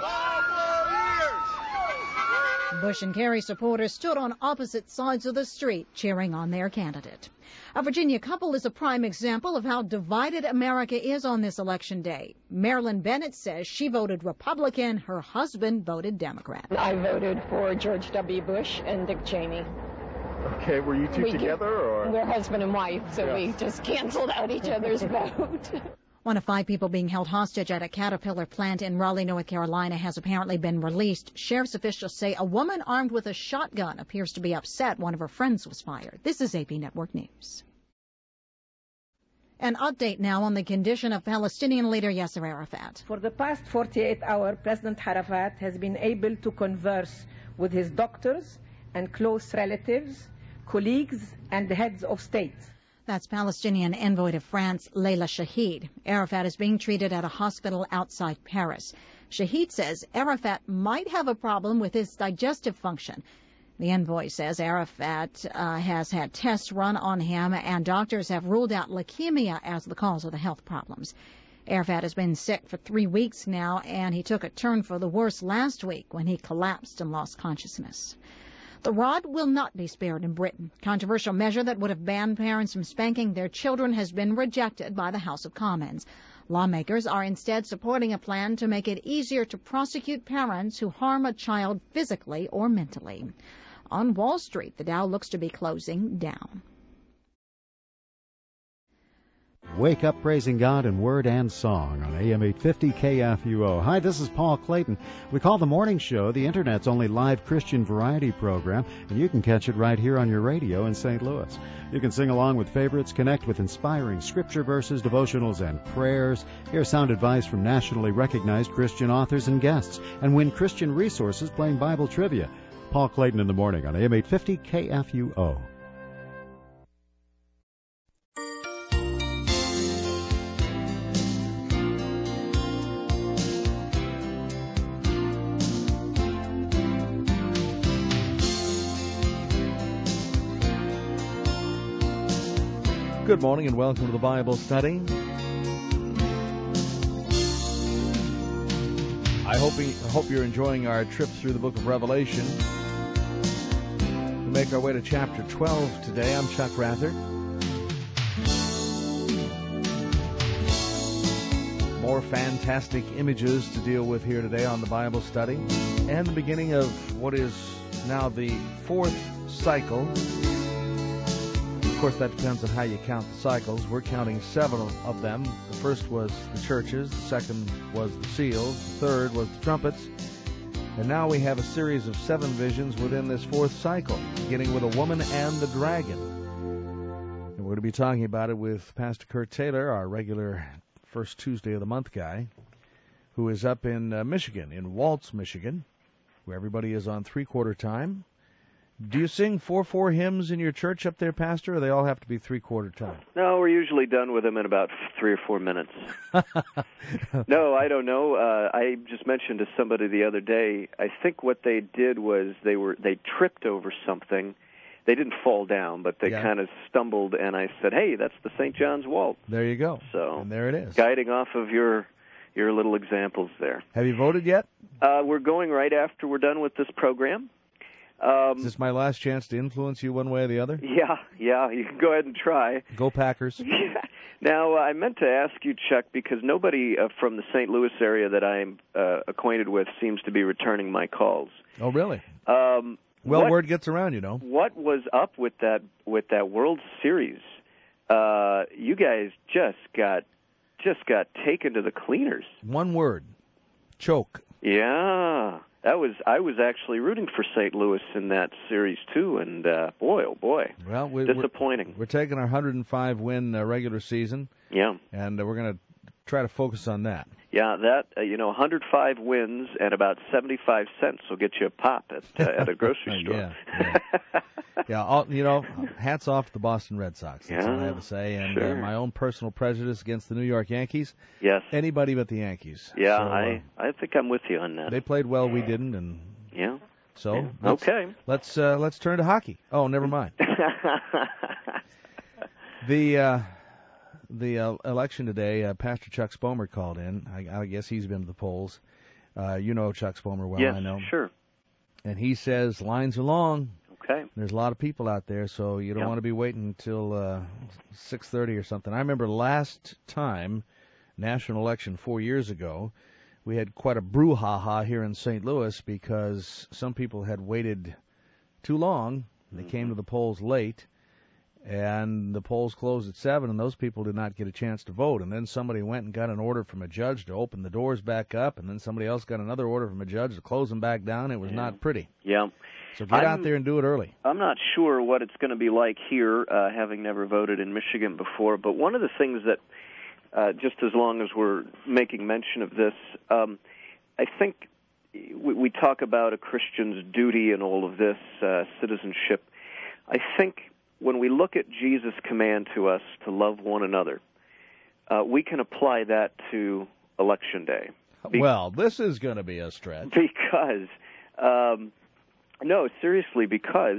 Bush and Kerry supporters stood on opposite sides of the street cheering on their candidate. A Virginia couple is a prime example of how divided America is on this election day. Marilyn Bennett says she voted Republican. Her husband voted Democrat. I voted for George W. Bush and Dick Cheney. Okay, were you two we together? or We're husband and wife, so yeah. we just canceled out each other's vote. One of five people being held hostage at a Caterpillar plant in Raleigh, North Carolina, has apparently been released. Sheriff's officials say a woman armed with a shotgun appears to be upset one of her friends was fired. This is A P Network News. An update now on the condition of Palestinian leader Yasser Arafat. For the past forty-eight hours, President Arafat has been able to converse with his doctors and close relatives, colleagues, and the heads of state. That's Palestinian envoy to France, Leila Shahid. Arafat is being treated at a hospital outside Paris. Shahid says Arafat might have a problem with his digestive function. The envoy says Arafat uh, has had tests run on him, and doctors have ruled out leukemia as the cause of the health problems. Arafat has been sick for three weeks now, and he took a turn for the worse last week when he collapsed and lost consciousness. The rod will not be spared in Britain. Controversial measure that would have banned parents from spanking their children has been rejected by the House of Commons. Lawmakers are instead supporting a plan to make it easier to prosecute parents who harm a child physically or mentally. On Wall Street, the Dow looks to be closing down. Wake up praising God in word and song on A M eight fifty K F U O. Hi, this is Paul Clayton. We call the morning show the Internet's only live Christian variety program, and you can catch it right here on your radio in Saint Louis. You can sing along with favorites, connect with inspiring scripture verses, devotionals, and prayers, hear sound advice from nationally recognized Christian authors and guests, and win Christian resources playing Bible trivia. Paul Clayton in the morning on A M eight fifty K F U O. Good morning and welcome to the Bible study. I hope, we, I hope you're enjoying our trip through the book of Revelation. We make our way to chapter twelve today. I'm Chuck Rather. More fantastic images to deal with here today on the Bible study. And the beginning of what is now the fourth cycle. Of course, that depends on how you count the cycles. We're counting seven of them. The first was the churches, the second was the seals, the third was the trumpets, and now we have a series of seven visions within this fourth cycle, beginning with a woman and the dragon. And we're going to be talking about it with Pastor Kurt Taylor, our regular first Tuesday of the month guy, who is up in uh, Michigan, in Waltz, Michigan, where everybody is on three-quarter time. Do you sing four four hymns in your church up there, Pastor, or they all have to be three-quarter time? No, we're usually done with them in about three or four minutes. No, I don't know. Uh, I just mentioned to somebody the other day, I think what they did was they were they tripped over something they didn't fall down, but they Yeah. kind of stumbled, and I said, hey, that's the Saint John's Walt. There you go. So and there it is. Guiding off of your your little examples there. Have you voted yet? Uh, we're going right after we're done with this program. Um, Is this my last chance to influence you one way or the other? Yeah, yeah, you can go ahead and try. Go Packers. Now, I meant to ask you, Chuck, because nobody uh, from the Saint Louis area that I'm uh, acquainted with seems to be returning my calls. Oh, really? Um, well, what, word gets around, you know. What was up with that with that World Series? Uh, you guys just got just got taken to the cleaners. One word: choke. Yeah, that was. I was actually rooting for Saint Louis in that series too, and uh, boy, oh boy, well, we, disappointing. We're, we're taking our one hundred five win uh, regular season. Yeah, and uh, we're going to try to focus on that. Yeah, that uh, you know, one hundred five wins and about seventy-five cents will get you a pop at uh, at a grocery store. yeah, yeah. yeah all, you know, hats off to the Boston Red Sox. That's yeah, all I have to say. And sure. uh, my own personal prejudice against the New York Yankees. Yes. Anybody but the Yankees. Yeah, so, I uh, I think I'm with you on that. They played well, we didn't, and yeah. So yeah. let's, okay, let's uh, let's turn to hockey. Oh, never mind. the. Uh, The uh, election today, uh, Pastor Chuck Spomer called in. I, I guess he's been to the polls. Uh, you know Chuck Spomer well, yes, I know. Sure. And he says lines are long. Okay. There's a lot of people out there, so you don't yep. want to be waiting until uh, six thirty or something. I remember last time, national election four years ago, we had quite a brouhaha here in Saint Louis because some people had waited too long. They mm-hmm. came to the polls late. And the polls closed at seven, and those people did not get a chance to vote. And then somebody went and got an order from a judge to open the doors back up, and then somebody else got another order from a judge to close them back down. It was yeah. not pretty. Yeah. So get I'm, out there and do it early. I'm not sure what it's going to be like here, uh, having never voted in Michigan before. But one of the things that, uh, just as long as we're making mention of this, um, I think we, we talk about a Christian's duty and all of this, uh, citizenship. I think when we look at Jesus' command to us to love one another, uh, we can apply that to Election Day. Be- well, this is going to be a stretch. Because, um, no, seriously, because,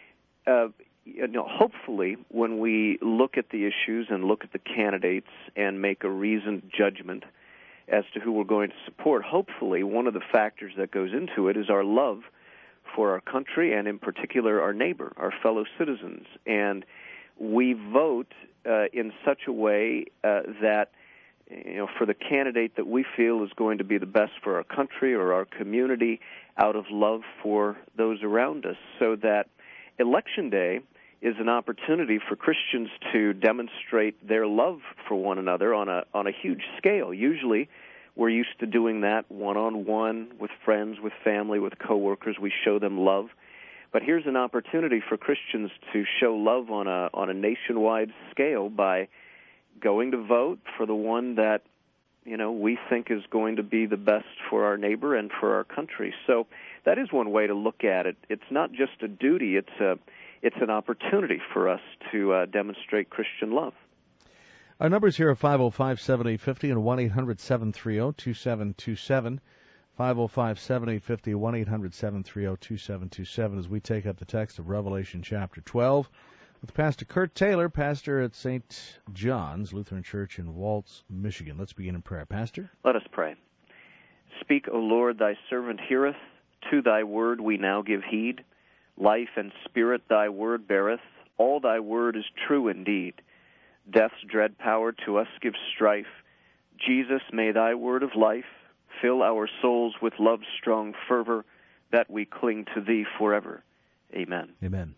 uh, you know, hopefully when we look at the issues and look at the candidates and make a reasoned judgment as to who we're going to support, hopefully one of the factors that goes into it is our love for our country and in particular our neighbor, our fellow citizens. And we vote uh, in such a way uh, that, you know, for the candidate that we feel is going to be the best for our country or our community out of love for those around us, so that Election Day is an opportunity for Christians to demonstrate their love for one another on a on a huge scale. Usually we're used to doing that one-on-one with friends, with family, with coworkers. We show them love. But here's an opportunity for Christians to show love on a on a nationwide scale by going to vote for the one that, you know, we think is going to be the best for our neighbor and for our country. So that is one way to look at it. It's not just a duty, it's a it's an opportunity for us to uh, demonstrate Christian love. Our numbers here are five oh five, seven eight five oh and one eight hundred, seven three oh, two seven two seven. five oh five, seven eight five oh, one eight hundred, seven three oh, two seven two seven as we take up the text of Revelation chapter twelve with Pastor Kurt Taylor, pastor at Saint John's Lutheran Church in Waltz, Michigan. Let's begin in prayer. Pastor? Let us pray. Speak, O Lord, thy servant heareth. To thy word we now give heed. Life and spirit thy word beareth. All thy word is true indeed. Death's dread power to us gives strife. Jesus, may thy word of life fill our souls with love's strong fervor, that we cling to thee forever. Amen. Amen.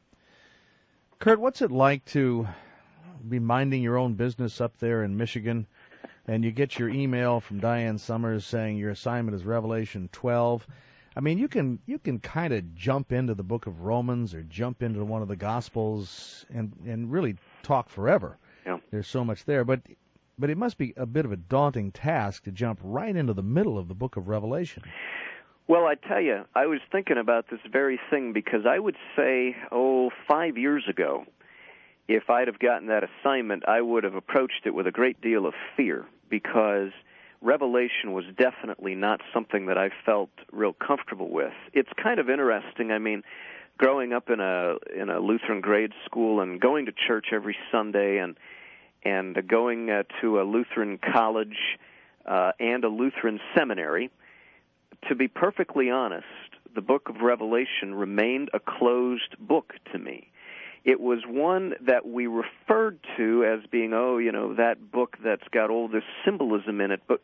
Kurt, what's it like to be minding your own business up there in Michigan, and you get your email from Diane Summers saying your assignment is Revelation twelve? I mean, you can you can kind of jump into the book of Romans or jump into one of the Gospels and, and really talk forever. Yeah. There's so much there, but but it must be a bit of a daunting task to jump right into the middle of the book of Revelation. Well, I tell you, I was thinking about this very thing because I would say, oh, five years ago, if I'd have gotten that assignment, I would have approached it with a great deal of fear because Revelation was definitely not something that I felt real comfortable with. It's kind of interesting. I mean, growing up in a in a Lutheran grade school and going to church every Sunday and and uh, going uh, to a Lutheran college uh, and a Lutheran seminary, to be perfectly honest, the book of Revelation remained a closed book to me. It was one that we referred to as being, oh, you know, that book that's got all this symbolism in it, but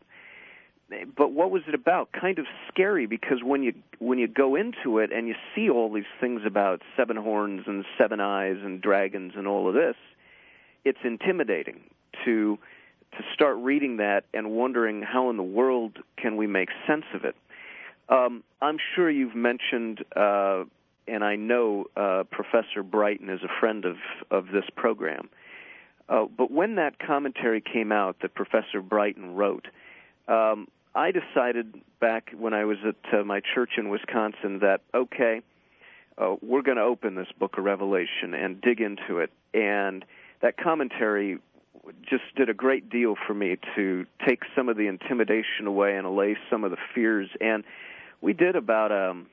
but what was it about? Kind of scary, because when you when you go into it and you see all these things about seven horns and seven eyes and dragons and all of this, it's intimidating to to start reading that and wondering how in the world can we make sense of it. Um, I'm sure you've mentioned, uh, and I know uh, Professor Brighton is a friend of, of this program, uh, but when that commentary came out that Professor Brighton wrote, um, I decided back when I was at uh, my church in Wisconsin that, okay, uh, we're going to open this book of Revelation and dig into it. And that commentary just did a great deal for me to take some of the intimidation away and allay some of the fears. And we did about um,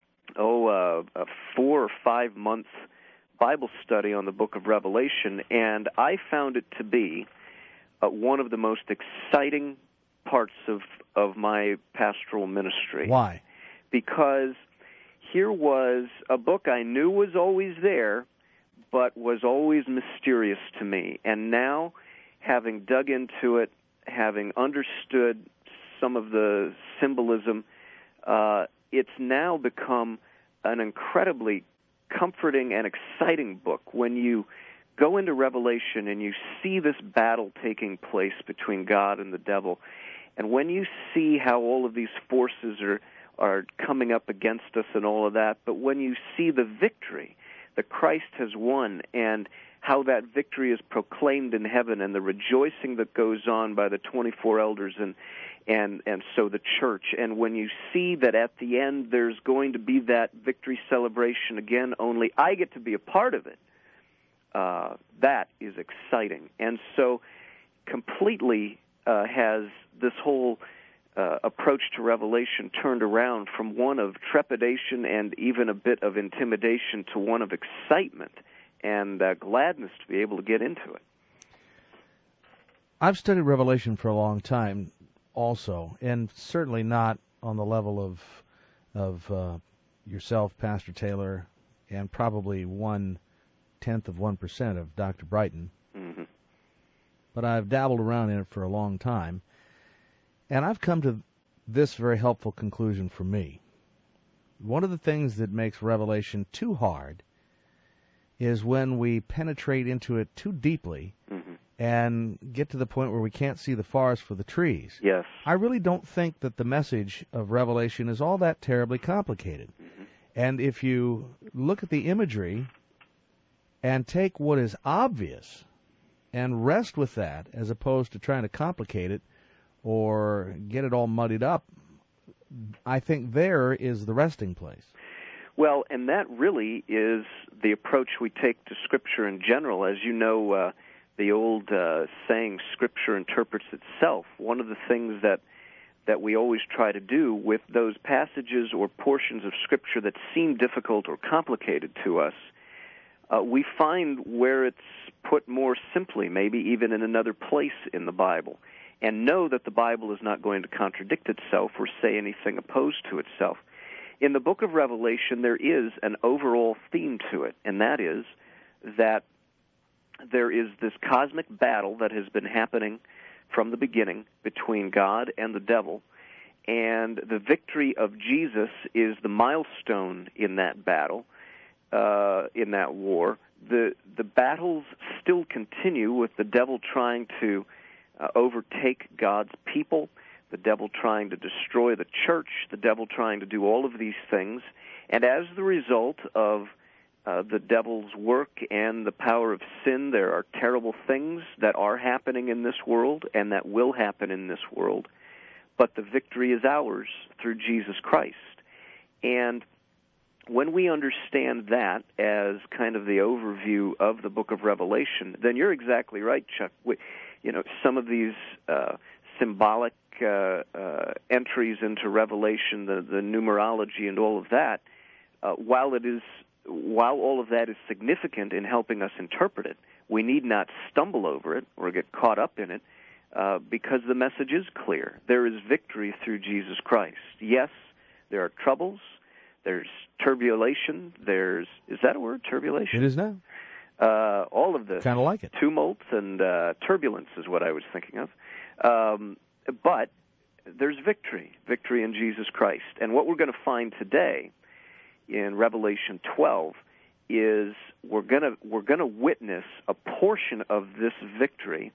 oh uh, a four or five month Bible study on the book of Revelation, and I found it to be uh, one of the most exciting parts of of my pastoral ministry. Why? Because here was a book I knew was always there, but was always mysterious to me. And now, having dug into it, having understood some of the symbolism, uh, it's now become an incredibly comforting and exciting book. When you go into Revelation and you see this battle taking place between God and the devil, and when you see how all of these forces are are coming up against us and all of that, but when you see the victory that Christ has won and how that victory is proclaimed in heaven and the rejoicing that goes on by the twenty-four elders and and and so the church, and when you see that at the end there's going to be that victory celebration again, only I get to be a part of it, uh, that is exciting. And so completely uh, has this whole uh, approach to Revelation turned around from one of trepidation and even a bit of intimidation to one of excitement and uh, gladness to be able to get into it. I've studied Revelation for a long time also, and certainly not on the level of of uh, yourself, Pastor Taylor, and probably one-tenth of one percent of Doctor Brighton. Mm-hmm. But I've dabbled around in it for a long time, and I've come to this very helpful conclusion for me. One of the things that makes Revelation too hard is when we penetrate into it too deeply mm-hmm. and get to the point where we can't see the forest for the trees. Yes. I really don't think that the message of Revelation is all that terribly complicated. Mm-hmm. And if you look at the imagery and take what is obvious and rest with that, as opposed to trying to complicate it or get it all muddied up, I think there is the resting place. Well, and that really is the approach we take to Scripture in general. As you know, uh, the old uh, saying, Scripture interprets itself. One of the things that that we always try to do with those passages or portions of Scripture that seem difficult or complicated to us, uh, we find where it's put more simply, maybe even in another place in the Bible, and know that the Bible is not going to contradict itself or say anything opposed to itself. In the book of Revelation, there is an overall theme to it, and that is that there is this cosmic battle that has been happening from the beginning between God and the devil, and the victory of Jesus is the milestone in that battle, uh, in that war. The, the battles still continue with the devil trying to uh, overtake God's people, the devil trying to destroy the church, the devil trying to do all of these things. And as the result of uh, the devil's work and the power of sin, there are terrible things that are happening in this world and that will happen in this world. But the victory is ours through Jesus Christ. And when we understand that as kind of the overview of the book of Revelation, then you're exactly right, Chuck. We, you know, some of these uh, symbolic Uh, uh, entries into Revelation, the, the numerology and all of that, uh, while it is while all of that is significant in helping us interpret it, we need not stumble over it or get caught up in it, uh, because the message is clear. There is victory through Jesus Christ. Yes, there are troubles, there's turbulation, there's, is that a word, turbulation? It is now. Uh, all of the kind of like it. tumults and uh, turbulence is what I was thinking of. Um, but there's victory, victory in Jesus Christ. And what we're going to find today in Revelation twelve is we're going to we're going to witness a portion of this victory